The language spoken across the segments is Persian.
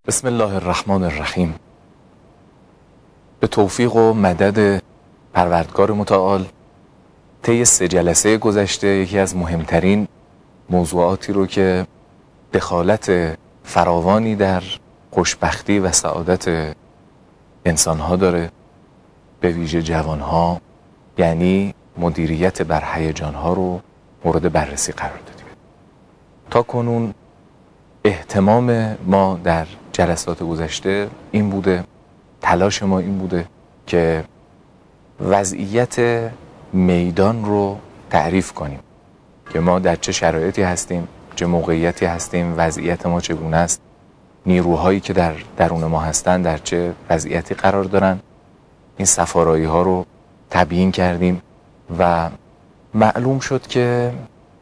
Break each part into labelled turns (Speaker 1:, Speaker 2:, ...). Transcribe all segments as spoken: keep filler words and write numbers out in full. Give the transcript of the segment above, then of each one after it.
Speaker 1: بسم الله الرحمن الرحیم. به توفیق و مدد پروردگار متعال طی سه جلسه گذشته یکی از مهمترین موضوعاتی رو که دخالت فراوانی در خوشبختی و سعادت انسانها داره، به ویژه جوانها، یعنی مدیریت بر هیجانها رو مورد بررسی قرار دادیم. تا کنون اهتمام ما در جلسات گذشته این بوده، تلاش ما این بوده که وضعیت میدان رو تعریف کنیم که ما در چه شرایطی هستیم، چه موقعیتی هستیم، وضعیت ما چگونه است، نیروهایی که در درون ما هستن در چه وضعیتی قرار دارن. این سفارایی ها رو تبیین کردیم و معلوم شد که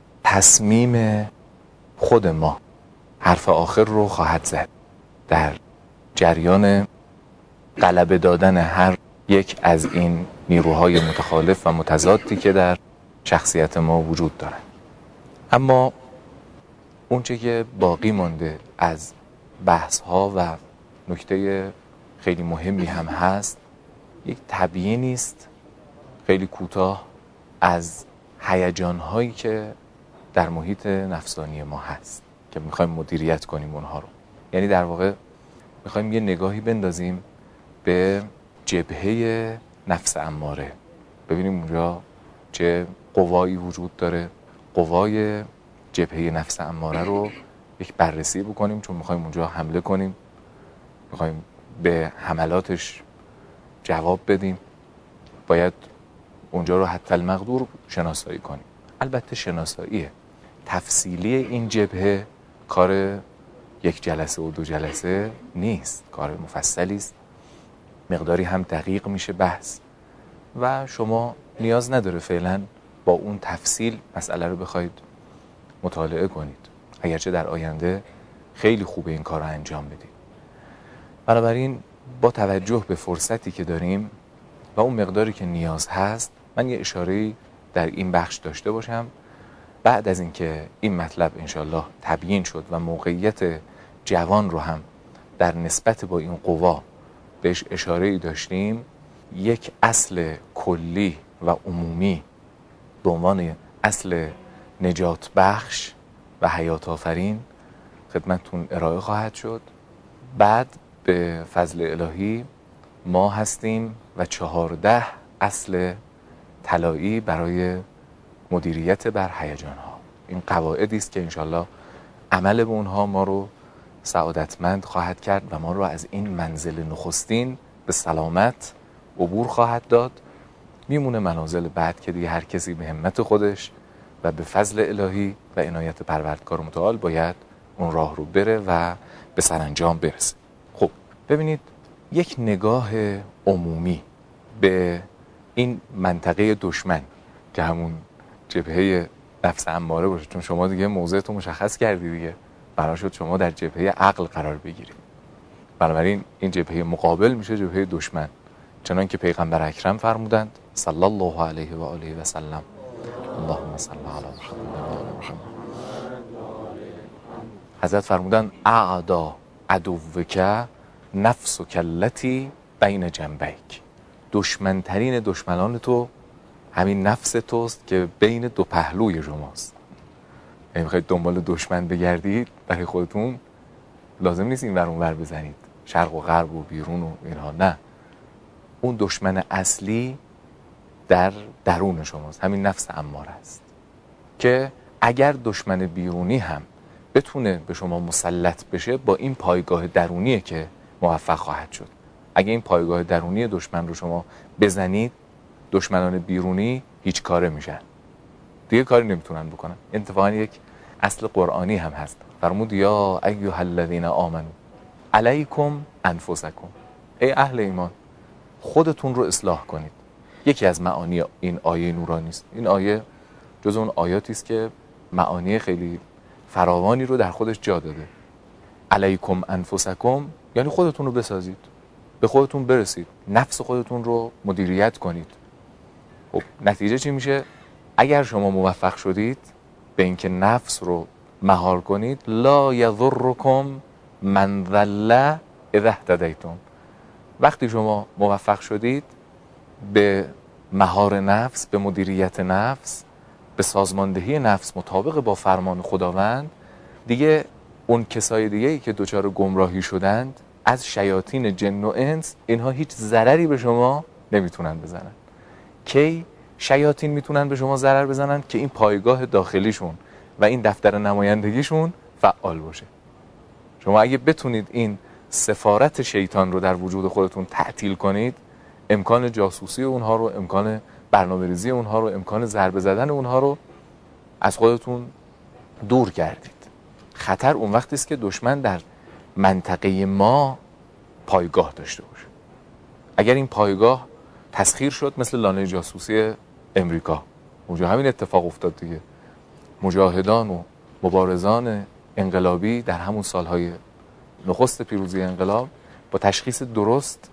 Speaker 1: تصمیم خود ما حرف آخر رو خواهد زد در جریان غلبه دادن هر یک از این نیروهای متخالف و متضادی که در شخصیت ما وجود دارن. اما اونچه که باقی مانده از بحث ها و نکته خیلی مهمی هم هست، یک تبیینی است خیلی کوتاه از هیجان هایی که در محیط نفسانی ما هست که میخوایم مدیریت کنیم اونها رو. یعنی در واقع میخوایم یه نگاهی بندازیم به جبهه نفس اماره، ببینیم اونجا چه قوایی وجود داره، قوای جبهه نفس اماره رو یک بررسی بکنیم، چون میخوایم اونجا حمله کنیم، میخوایم به حملاتش جواب بدیم، باید اونجا رو حتی المقدور شناسایی کنیم. البته شناساییه، تفصیلی این جبهه کار یک جلسه و دو جلسه نیست، کار مفصلی است، مقداری هم دقیق میشه بحث و شما نیاز نداره فعلا با اون تفصیل مسئله رو بخواید مطالعه کنید، اگرچه در آینده خیلی خوبه این کار رو انجام بدید. بنابراین با توجه به فرصتی که داریم و اون مقداری که نیاز هست، من یه اشاره‌ای در این بخش داشته باشم. بعد از اینکه این مطلب انشالله تبیین شد و موقعیت جوان رو هم در نسبت با این قوا بهش اشاره‌ای داشتیم، یک اصل کلی و عمومی به عنوان اصل نجات بخش و حیات آفرین خدمتتون ارائه خواهد شد. بعد به فضل الهی ما هستیم و چهارده اصل طلایی برای مدیریت بر هیجان ها. این قواعدی است که انشالله عمل به اونها ما رو سعادتمند خواهد کرد و ما رو از این منزل نخستین به سلامت عبور خواهد داد. میمونه منازل بعد که دیگه هر کسی به همت خودش و به فضل الهی و عنایت پروردگار متعال باید اون راه رو بره و به سرانجام برسه. خب ببینید، یک نگاه عمومی به این منطقه دشمن که همون جبهه نفس اماره باشه، چون شما دیگه موضعتون مشخص کردی دیگه، قرار شد شما در جبهه عقل قرار بگیرید. بنابراین این جبهه مقابل میشه جبهه دشمن، چنان که پیغمبر اکرم فرمودند صلی الله علیه و آله و سلم، اللهم صل علی محمد و آل محمد. حضرت فرمودند اعدا عدوک نفسک التی بین جنبیک، دشمنترین دشمنان تو همین نفس توست که بین دو پهلوی شماست. یعنی میخواید دنبال دشمن بگردید برای خودتون، لازم نیست این ور اون ور بزنید، شرق و غرب و بیرون و اینها، نه، اون دشمن اصلی در درون شماست، همین نفس اماره است که اگر دشمن بیرونی هم بتونه به شما مسلط بشه، با این پایگاه درونیه که موفق خواهد شد. اگه این پایگاه درونی دشمن رو شما بزنید، دشمنان بیرونی هیچ کاره میشن، دیگه کاری نمیتونن بکنن. اتفاقا یک اصل قرآنی هم هست، فرمود یا ایها الذین آمنوا علیکم انفسکم، ای اهل ایمان خودتون رو اصلاح کنید. یکی از معانی این آیه نورانی است. این آیه جز اون آیاتی است که معانی خیلی فراوانی رو در خودش جا داده. علیکم انفسکم یعنی خودتون رو بسازید، به خودتون برسید، نفس خودتون رو مدیریت کنید. خب نتیجه چی میشه؟ اگر شما موفق شدید به اینکه نفس رو مهار کنید، لا یضرکم من ذل اذا اهتدیتم. وقتی شما موفق شدید به مهار نفس، به مدیریت نفس، به سازماندهی نفس مطابق با فرمان خداوند، دیگه اون کسای دیگه ای که دچار گمراهی شدند از شیاطین جن و انس، اینها هیچ ضرری به شما نمیتونن بزنن. کی شیاطین میتونن به شما ضرر بزنن؟ که این پایگاه داخلیشون و این دفتر نمایندگیشون فعال باشه. شما اگه بتونید این سفارت شیطان رو در وجود خودتون تعطیل کنید، امکان جاسوسی اونها رو، امکان برنامه‌ریزی اونها رو، امکان ضربه زدن اونها رو از خودتون دور کردید. خطر اون وقتی است که دشمن در منطقه ما پایگاه داشته باشه. اگر این پایگاه تسخیر شد، مثل لانه جاسوسی امریکا، اونجا همین اتفاق افتاد دیگه. مجاهدان و مبارزان انقلابی در همون سالهای نخست پیروزی انقلاب با تشخیص درست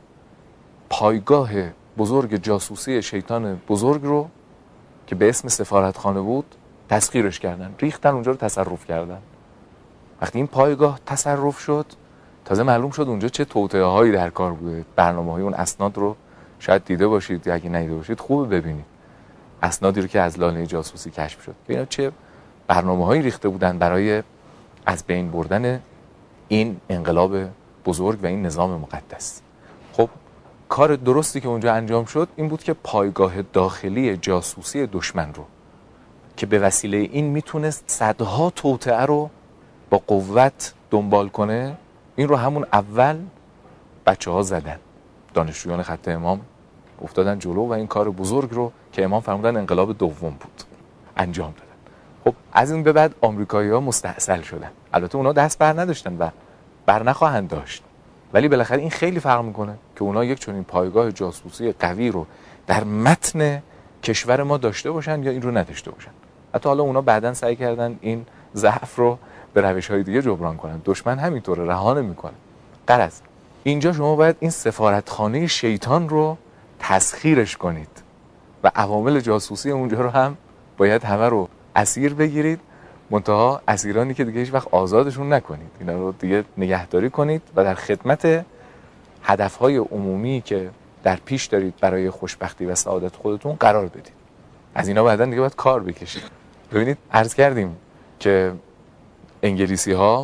Speaker 1: پایگاه بزرگ جاسوسی شیطان بزرگ رو که به اسم سفارتخانه بود تسخیرش کردن، ریختن اونجا رو تصرف کردن. وقتی این پایگاه تصرف شد، تازه معلوم شد اونجا چه توطئه هایی در کار بوده. برنامه های اون اسناد رو شاید دیده باشید، یا اگه ندیده باشید خوبه ببینید. اسنادی رو که از لانه جاسوسی کشف شد که اینا چه برنامه هایی ریخته بودن برای از بین بردن این انقلاب بزرگ و این نظام مقدس. خب کار درستی که اونجا انجام شد این بود که پایگاه داخلی جاسوسی دشمن رو که به وسیله این میتونست صدها توطئه رو با قوت دنبال کنه، این رو همون اول بچه ها زدن. دانشجویان خط امام افتادن جلو و این کار بزرگ رو که امام فرمودن انقلاب دوم بود انجام دادن. خب از این به بعد آمریکایی ها مستحصل شدن. البته اونا دست بر نداشتن و بر نخواهند داشت، ولی بالاخره این خیلی فرق میکنه که اونا یک چنین پایگاه جاسوسی قوی رو در متن کشور ما داشته باشن یا این رو نداشته باشن. حتی حالا اونا بعداً سعی کردن این ضعف رو به روش‌های دیگه جبران کنن. دشمن همینطوره، رها نمیکنه. غرض اینجا شما باید این سفارتخانه شیطان رو تسخیرش کنید و عوامل جاسوسی اونجا رو هم باید همه رو اسیر بگیرید، منتها اسیرانی که دیگه هیچ وقت آزادشون نکنید، اینا رو دیگه نگهداری کنید و در خدمت هدفهای عمومی که در پیش دارید برای خوشبختی و سعادت خودتون قرار بدید. از اینا بعداً دیگه باید کار بکشید. ببینید عرض کردیم که انگلیسی ها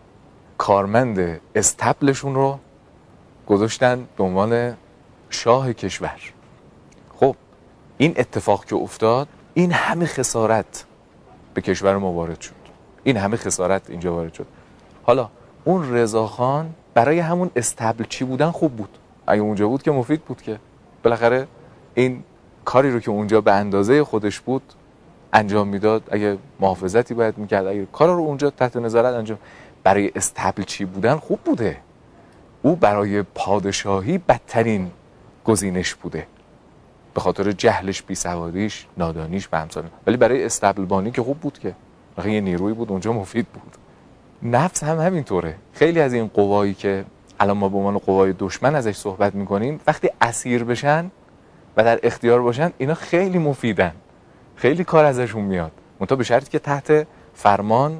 Speaker 1: کارمند استبلشون رو گذاشتن به عنوان شاه کشور. خب این اتفاق که افتاد، این همه خسارت به کشور ما وارد شد، این همه خسارت اینجا وارد شد. حالا اون رضاخان برای همون استبل چی بودن خوب بود. اگه اونجا بود که مفید بود، که بالاخره این کاری رو که اونجا به اندازه خودش بود انجام میداد. اگه محافظتی باید میکرد، اگه کار رو اونجا تحت نظارت انجام، برای استبل چی بودن خوب بوده. او برای پادشاهی بدترین گزینش بوده به خاطر جهلش، بیسوادیش، نادانیش و امثال. ولی برای استبل بانی که خوب بود، که واقعا یه نیروی بود اونجا مفید بود. نفس هم همینطوره. خیلی از این قوایی که الان ما به عنوان قوای دشمن ازش صحبت میکنیم، وقتی اسیر بشن و در اختیار باشن، اینا خیلی مفیدن، خیلی کار ازشون میاد، منتها به شرطی که تحت فرمان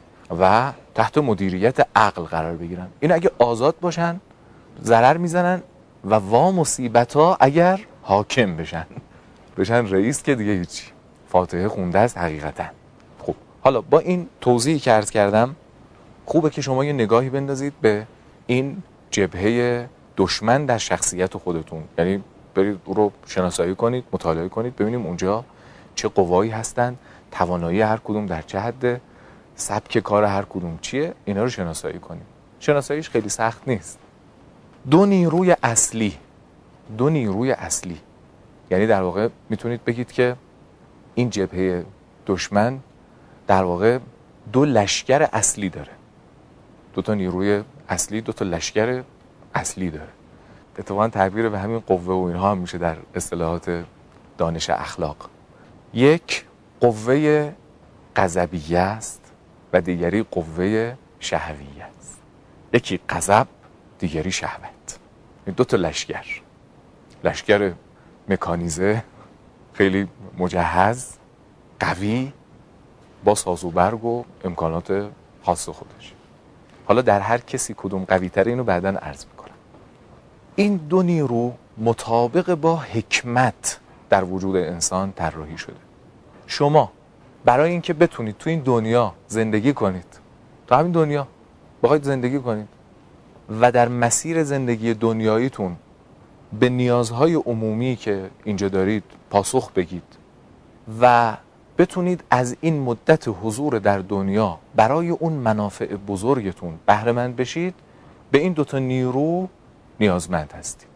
Speaker 1: و تحت مدیریت عقل قرار بگیرن. اینا اگه آزاد باشن ضرر میزنن و وا مصیبت ها اگر حاکم بشن بشن رئیس، که دیگه هیچی، فاتحه خونده است حقیقتا. خب حالا با این توضیحی که عرض کردم، خوبه که شما یه نگاهی بندازید به این جبهه دشمن در شخصیت خودتون. یعنی برید او رو شناسایی کنید، مطالعه کنید، ببینیم اونجا چه قوایی هستن، توانایی هر کدوم در چه حد، سبک کار هر کدوم چیه، اینا رو شناسایی کنید. شناساییش خیلی سخت نیست. دو نیروی اصلی دو نیروی اصلی یعنی در واقع میتونید بگید که این جبهه دشمن در واقع دو لشکر اصلی داره. دو تا نیروی اصلی، دو تا لشکر اصلی داره. اتفاقا تعبیر به همین قوه و اینها هم میشه در اصطلاحات دانش اخلاق. یک قوه غضبیه است و دیگری قوه شهویه است. یکی غضب، دیگری شهوت. این دو تا لشکر، لشکر مکانیزه، خیلی مجهز، قوی، با ساز و برگ و امکانات خاص خودش. حالا در هر کسی کدوم قوی تره اینو بعداً عرض میکنم. این دو نیرو مطابق با حکمت در وجود انسان طراحی شده. شما برای اینکه بتونید تو این دنیا زندگی کنید، تو همین دنیا بخواید زندگی کنید و در مسیر زندگی دنیاییتون به نیازهای عمومی که اینجا دارید پاسخ بگید و بتونید از این مدت حضور در دنیا برای اون منافع بزرگتون بهره مند بشید، به این دوتا نیرو نیازمند هستید.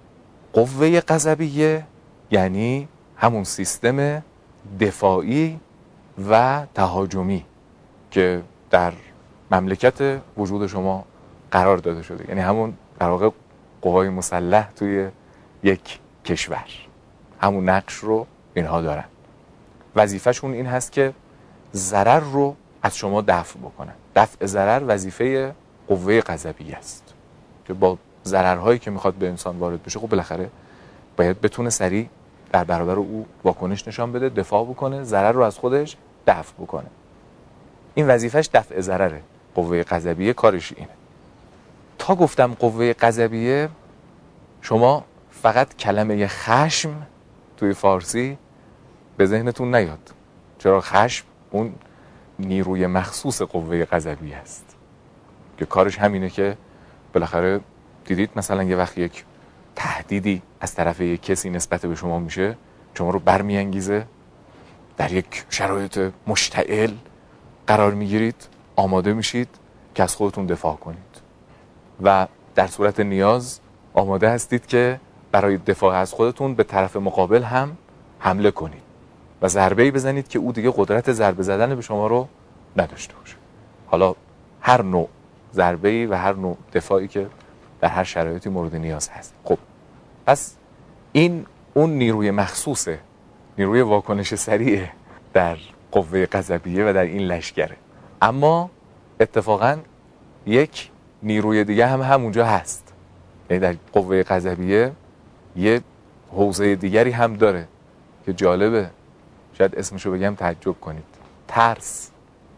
Speaker 1: قوه غضبیه یعنی همون سیستم دفاعی و تهاجمی که در مملکت وجود شما قرار داده شده، یعنی همون در واقع قوای مسلح توی یک کشور همون نقش رو اینها دارن. وظیفهشون این هست که ضرر رو از شما دفع بکنن. دفع ضرر وظیفه قوه غضبیه است که با ضررهایی که میخواد به انسان وارد بشه خب بالاخره باید بتونه سریع در برابر او واکنش نشان بده، دفاع بکنه، ضرر رو از خودش دفع بکنه. این وظیفش دفع ضرره. قوه غضبیه کارش اینه. تا گفتم قوه غضبیه، شما فقط کلمه خشم توی فارسی به ذهنتون نیاد، چرا خشم اون نیروی مخصوص قوه غضبیه است که کارش همینه که بالاخره دیدید مثلا یه وقت یک تهدیدی از طرف یک کسی نسبت به شما میشه، شما رو برمیانگیزه، در یک شرایط مشتعل قرار میگیرید، آماده میشید که از خودتون دفاع کنید و در صورت نیاز آماده هستید که برای دفاع از خودتون به طرف مقابل هم حمله کنید و ضربه‌ای بزنید که او دیگه قدرت ضربه زدن به شما رو نداشته باشه. حالا هر نوع ضربه‌ای و هر نوع دفاعی که در هر شرایطی مورد نیاز هست. خب پس این اون نیروی مخصوصه، نیروی واکنش سریع در قوه غضبیه و در این لشکره. اما اتفاقا یک نیروی دیگه هم همونجا هست، یعنی در قوه غضبیه یه حوزه دیگری هم داره که جالبه، شاید اسمشو بگم تعجب کنید. ترس،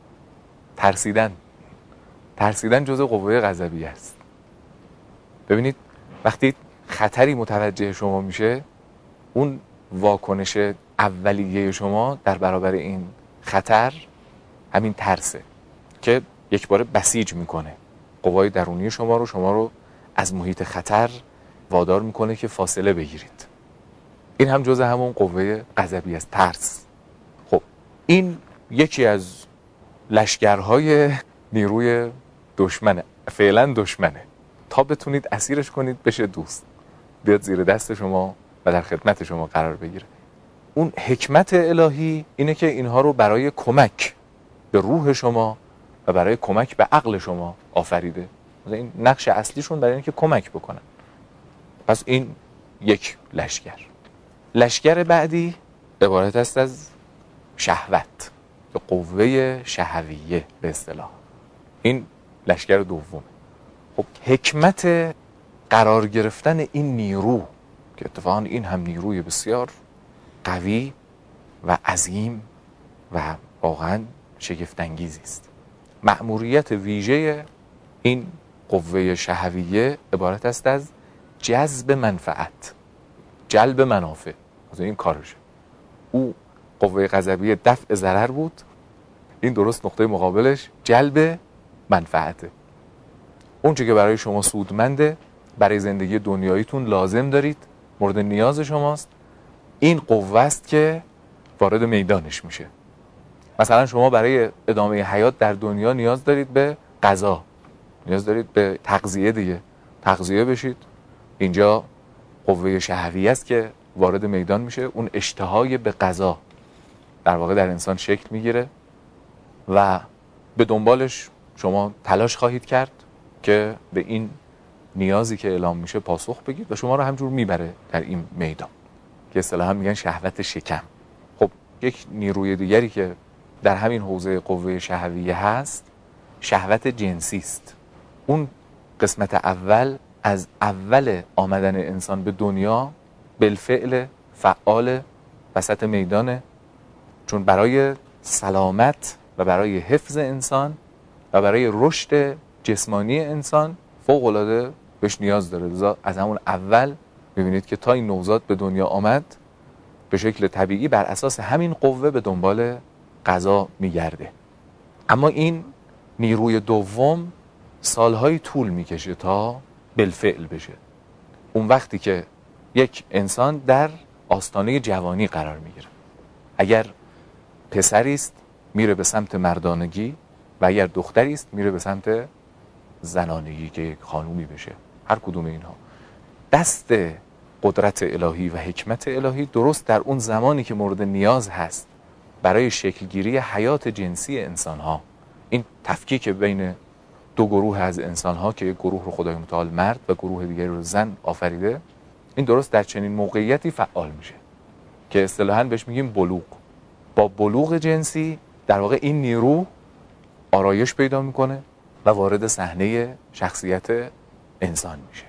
Speaker 1: ترسیدن ترسیدن جزء قوه غضبیه است. ببینید وقتی خطری متوجه شما میشه، اون واکنش اولیه شما در برابر این خطر همین ترسه که یک بار بسیج میکنه قوای درونی شما رو، شما رو از محیط خطر وادار میکنه که فاصله بگیرید. این هم جزء همون قوه غضبیه است، ترس. خب این یکی از لشکرهای نیروی دشمنه، فعلا دشمنه، تا بتونید اسیرش کنید بشه دوست، بیاد زیر دست شما و در خدمت شما قرار بگیره. اون حکمت الهی اینه که اینها رو برای کمک به روح شما و برای کمک به عقل شما آفریده. این نقش اصلیشون برای اینه که کمک بکنن. پس این یک لشکر. لشکر بعدی عبارت است از شهوت، به قوه شهویه به اصطلاح. این لشکر دومه. خب حکمت قرار گرفتن این نیرو که اتفاقا این هم نیروی بسیار قوی و عظیم و واقعا شگفت انگیزی است. مأموریت ویژه این قوه شهویه عبارت است از جذب منفعت، جلب منافع. از این کارشه. او قوه غضبیه دفع ضرر بود، این درست نقطه مقابلش جلب منفعته. اون چیزی که برای شما سودمنده، برای زندگی دنیاییتون لازم دارید، مورد نیاز شماست، این قوه است که وارد میدانش میشه. مثلا شما برای ادامه حیات در دنیا نیاز دارید به غذا، نیاز دارید به تغذیه دیگه، تغذیه بشید. اینجا قوه شهویه است که وارد میدان میشه، اون اشتهای به غذا در واقع در انسان شکل میگیره و به دنبالش شما تلاش خواهید کرد که به این نیازی که اعلام میشه پاسخ بگید و شما رو همجور میبره در این میدان که اصطلاحاً میگن شهوت شکم. خب یک نیروی دیگری که در همین حوزه قوه شهویه هست شهوت جنسی است. اون قسمت اول از اول آمدن انسان به دنیا بالفعل فعال وسط میدانه، چون برای سلامت و برای حفظ انسان و برای رشد جسمانی انسان فوق‌العاده بهش نیاز داره. لذا از همون اول می‌بینید که تا این نوزاد به دنیا آمد به شکل طبیعی بر اساس همین قوه به دنبال غذا میگرده. اما این نیروی دوم سالهای طول میکشه تا بالفعل بشه. اون وقتی که یک انسان در آستانه جوانی قرار میگیره، اگر پسری است میره به سمت مردانگی و اگر دختری است میره به سمت زنانگی که یک خانومی بشه. هر کدوم اینها دست قدرت الهی و حکمت الهی درست در اون زمانی که مورد نیاز هست برای شکلگیری حیات جنسی انسانها، این تفکیک بین دو گروه از انسانها که یک گروه رو خدای متعال مرد و گروه دیگری رو زن آفریده، این درست در چنین موقعیتی فعال میشه که اصطلاحاً بهش میگیم بلوغ. با بلوغ جنسی در واقع این نیرو آرایش پیدا میکنه و وارد صحنه شخصیت انسان میشه.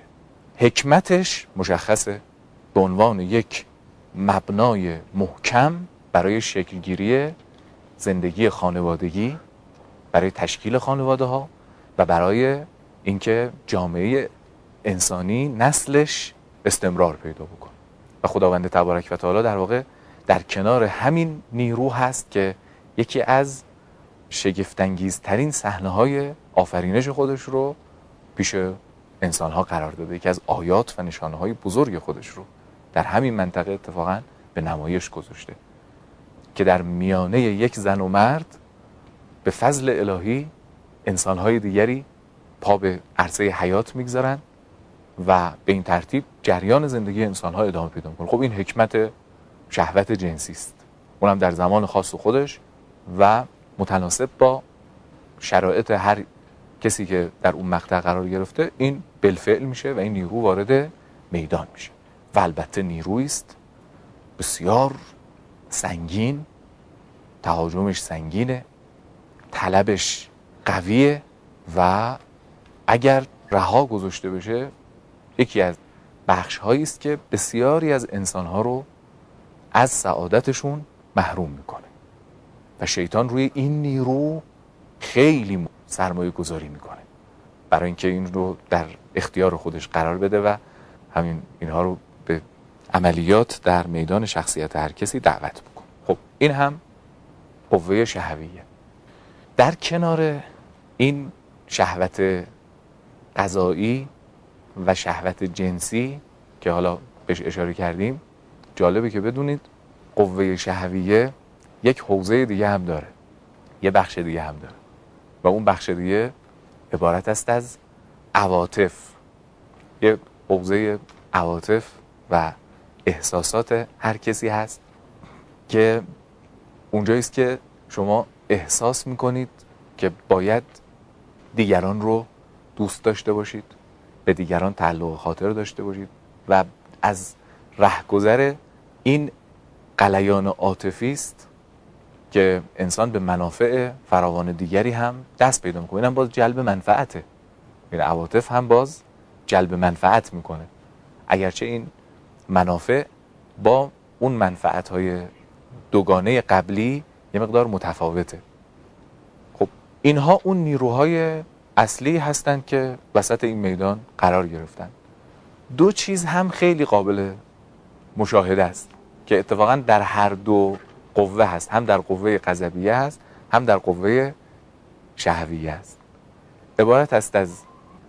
Speaker 1: حکمتش مشخصه به عنوان یک مبنای محکم برای شکلگیری زندگی خانوادگی، برای تشکیل خانواده ها و برای اینکه جامعه انسانی نسلش استمرار پیدا بکنه. و خداوند تبارک و تعالی در واقع در کنار همین نیرو هست که یکی از شگفت‌انگیزترین صحنه‌های آفرینش خودش رو پیش انسان‌ها قرار داده. یکی از آیات و نشانه‌های بزرگ خودش رو در همین منطقه اتفاقاً به نمایش گذاشته که در میانه یک زن و مرد به فضل الهی انسان‌های دیگری پا به عرصه حیات میگذارن و به این ترتیب جریان زندگی انسان‌ها ادامه پیدا می‌کنه. خب این حکمت شهوت جنسی است، اونم در زمان خاص خودش و متناسب با شرایط هر کسی که در اون مقطع قرار گرفته این بالفعل میشه و این نیرو وارد میدان میشه. و البته نیرویی است بسیار سنگین، تهاجمش سنگینه، طلبش قویه و اگر رها گذاشته بشه یکی از بخش هایی است که بسیاری از انسان ها رو از سعادتشون محروم میکنه و شیطان روی این نیرو خیلی سرمایه گذاری میکنه برای اینکه این رو در اختیار خودش قرار بده و همین اینها رو به عملیات در میدان شخصیت هر کسی دعوت بکنه. خب این هم قوه شهویه. در کنار این شهوت غذایی و شهوت جنسی که حالا بهش اشاره کردیم، جالبه که بدونید قوه شهویه یک حوزه دیگه هم داره، یه بخش دیگه هم داره و اون بخش دیگه عبارت است از عواطف. یه حوزه عواطف و احساسات هر کسی هست که اونجاییست که شما احساس میکنید که باید دیگران رو دوست داشته باشید، به دیگران تعلق خاطر داشته باشید و از رهگذر این غلیان عاطفی است که انسان به منافع فراوان دیگری هم دست پیدا میکنه. اینم باز جلب منفعته. این عواطف هم باز جلب منفعت میکنه، اگرچه این منافع با اون منفعت‌های دوگانه قبلی یه مقدار متفاوته. خب اینها اون نیروهای اصلی هستند که وسط این میدان قرار گرفتن. دو چیز هم خیلی قابل مشاهده است که اتفاقا در هر دو قوه هست، هم در قوه غضبیه هست هم در قوه شهویه است. عبارت است از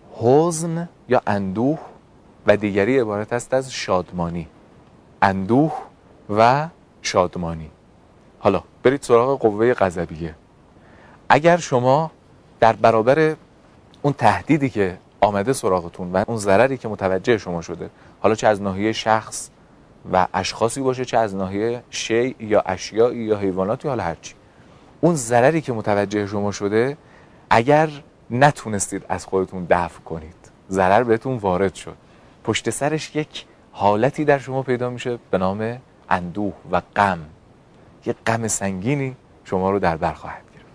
Speaker 1: حزن یا اندوه و دیگری عبارت است از شادمانی. اندوه و شادمانی. حالا برید سراغ قوه غضبیه. اگر شما در برابر اون تهدیدی که آمده سراغتون و اون ضرری که متوجه شما شده، حالا چه از ناحیه شخص و اشخاصی باشه، چه از ناحیه شیء یا اشیاء یا حیواناتی، حالا هرچی، اون ضرری که متوجه شما شده اگر نتونستید از خودتون دفع کنید، ضرر بهتون وارد شد، پشت سرش یک حالتی در شما پیدا میشه به نام اندوه و غم. یک غم سنگینی شما رو در بر خواهد گرفت.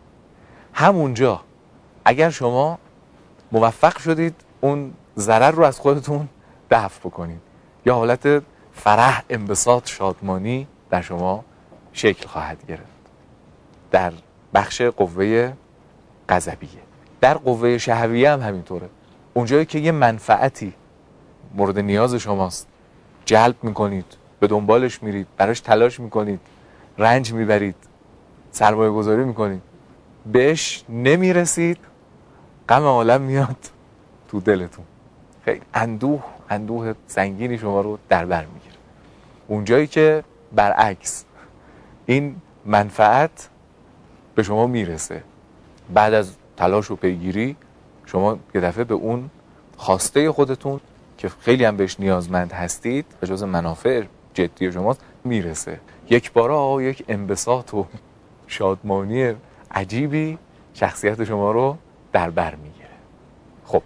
Speaker 1: همونجا اگر شما موفق شدید اون ضرر رو از خودتون دفع بکنید، یا حالت فرح، انبساط، شادمانی در شما شکل خواهد گرفت در بخش قوه غضبیه. در قوه شهویه هم همینطوره. اونجایی که یه منفعتی مورد نیاز شماست، جلب میکنید، به دنبالش میرید، براش تلاش میکنید، رنج میبرید، سرمایه گذاری میکنید، بهش نمیرسید، غم عالم میاد تو دلتون، خیلی اندوه اندوه سنگینی شما رو در بر میگیره. اونجایی که برعکس این منفعت به شما میرسه، بعد از تلاش و پیگیری شما یه دفعه به اون خواسته خودتون که خیلی هم بهش نیازمند هستید به جز منافع جدی شماست میرسه. یک بارا یک انبساط و شادمانی عجیبی شخصیت شما رو در بر میگیره. خب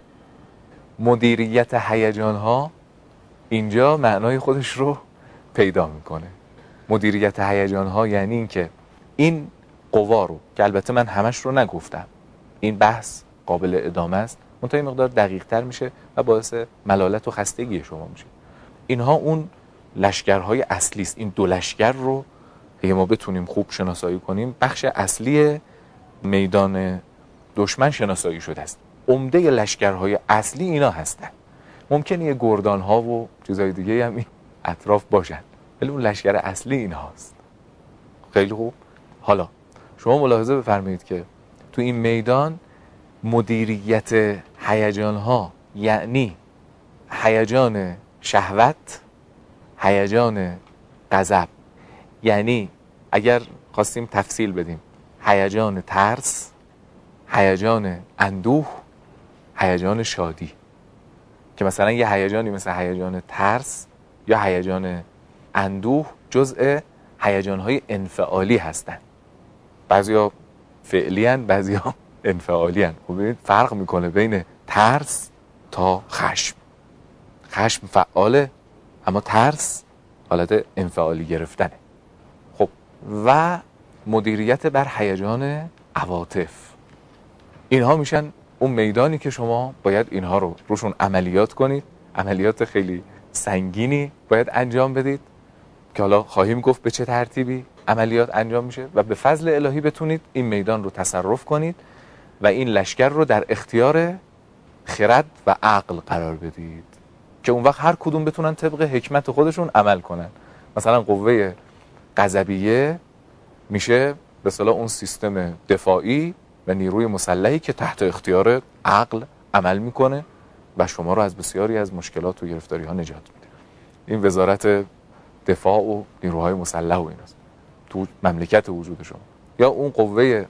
Speaker 1: مدیریت هیجان ها اینجا معنای خودش رو پیدا میکنه. مدیریت هیجان ها یعنی این که این قوا رو که البته من همش رو نگفتم، این بحث قابل ادامه است، منتها این مقدار دقیق تر میشه و باعث ملالت و خستگی شما میشه. اینها اون لشکرهای اصلی است. این دو لشکر رو اگه ما بتونیم خوب شناسایی کنیم، بخش اصلی میدان دشمن شناسایی شده است. عمده لشکرهای اصلی اینا هستن. ممکنه یه گردان ها و چیزای دیگه هم این اطراف باشن، ولی اون لشکر اصلی این هاست. خیلی خوب. حالا شما ملاحظه بفرمایید که تو این میدان مدیریت هیجان ها یعنی هیجان شهوت، هیجان غضب، یعنی اگر خواستیم تفصیل بدیم هیجان ترس، هیجان اندوه، هیجان شادی، که مثلا یه هیجانی مثل هیجان ترس یا هیجان اندوه جزء هیجان‌های انفعالی هستن. بعضیا فعلی هستن، بعضیا انفعالی هستن. خب ببینید فرق میکنه بین ترس تا خشم. خشم فعاله اما ترس حالت انفعالی گرفتنه. خب و مدیریت بر هیجان عواطف، اینها میشن اون میدانی که شما باید اینها رو روشون عملیات کنید. عملیات خیلی سنگینی باید انجام بدید که حالا خواهیم گفت به چه ترتیبی عملیات انجام میشه و به فضل الهی بتونید این میدان رو تصرف کنید و این لشکر رو در اختیار خرد و عقل قرار بدید که اون وقت هر کدوم بتونن طبق حکمت خودشون عمل کنن. مثلا قوه غضبیه میشه به اصطلاح اون سیستم دفاعی و نیروی مسلحی که تحت اختیار عقل عمل میکنه و شما رو از بسیاری از مشکلات و گرفتاری ها نجات میده. این وزارت دفاع و نیروهای مسلح و ایناست تو مملکت وجود شما. یا اون قوه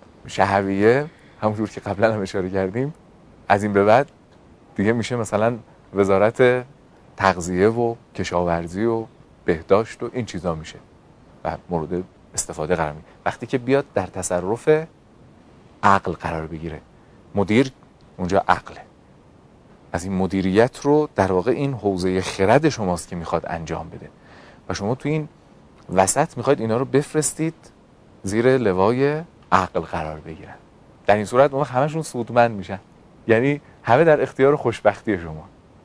Speaker 1: شهویه همونجور که قبلا هم اشاره کردیم از این به بعد دیگه میشه مثلا وزارت تغذیه و کشاورزی و بهداشت و این چیزا میشه و مورد استفاده قرار میگیره. وقتی که بیاد در تصرف عقل قرار بگیره، مدیر اونجا عقله. از این مدیریت رو در واقع این حوزه خرد شماست که میخواد انجام بده و شما تو این وسط میخواید اینا رو بفرستید زیر لوای عقل قرار بگیرن. در این صورت اون همشون سودمند میشن، یعنی همه در اختیار خوشبختی شما.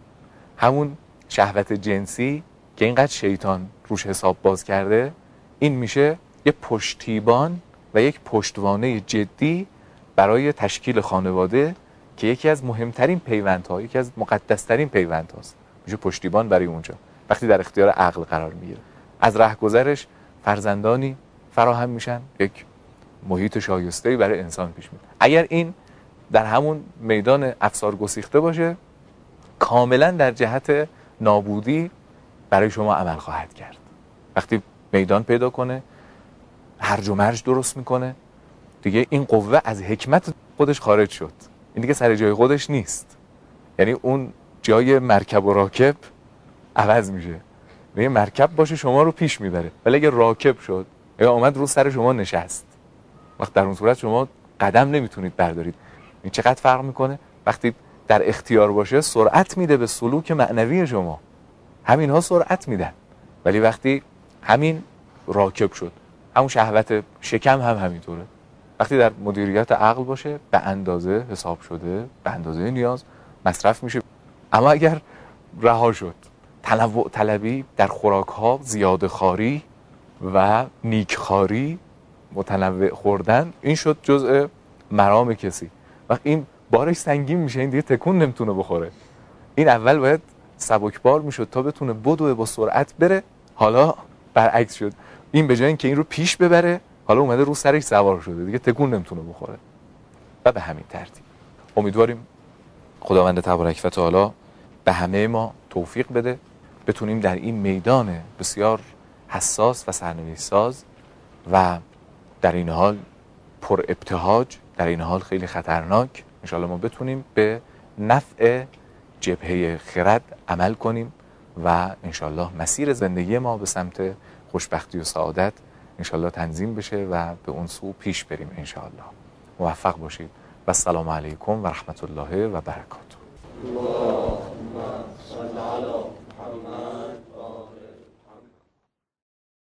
Speaker 1: همون شهوت جنسی که اینقدر شیطان روش حساب باز کرده، این میشه یه پشتیبان و یک پشتوانه جدی برای تشکیل خانواده که یکی از مهمترین پیوندها، یکی از مقدسترین پیوندهاست. میشه پشتیبان برای اونجا وقتی در اختیار عقل قرار میگیره. از رهگذرش فرزندانی فراهم میشن، یک محیط شایسته‌ای برای انسان پیش میاد. اگر این در همون میدان افسار گسیخته باشه، کاملا در جهت نابودی برای شما عمل خواهد کرد. وقتی میدان پیدا کنه، هرج و مرج درست میکنه، دیگه این قوه از حکمت خودش خارج شد، این دیگه سر جای خودش نیست. یعنی اون جای مرکب و راکب عوض میشه، یه مرکب باشه شما رو پیش میبره، ولی اگه راکب شد یا اومد رو سر شما نشست، وقت در اون صورت شما قدم نمیتونید بردارید. این چقدر فرق میکنه؟ وقتی در اختیار باشه سرعت میده به سلوک معنوی شما، همین ها سرعت میدن. ولی وقتی همین راکب شد، همون شهوت شکم هم همینطوره، وقتی در مدیریت عقل باشه به اندازه حساب شده، به اندازه نیاز مصرف میشه. اما اگر رها شد، تنوع طلبی در خوراک ها، زیاده خواری و نیک خواری، متنوع خوردن، این شد جزء مرام کسی و این بارش سنگین میشه، این دیگه تکون نمیتونه بخوره. این اول باید سبکبار میشد تا بتونه بدوه، با سرعت بره. حالا برعکس شد، این به جای اینکه این رو پیش ببره حالا اومده رو سرش سوار شده، دیگه تکون نمیتونه بخوره. و به همین ترتیب امیدواریم خداوند تبارک و تعالی به همه ما توفیق بده بتونیم در این میدان بسیار حساس و سرنوشت ساز و در این حال پر ابتهاج، در این حال خیلی خطرناک، انشاءالله ما بتونیم به نفع جبهه خرد عمل کنیم و انشاءالله مسیر زندگی ما به سمت خوشبختی و سعادت انشاءالله تنظیم بشه و به اون سو پیش بریم انشاءالله. موفق باشید و السلام علیکم و رحمت الله و برکاته.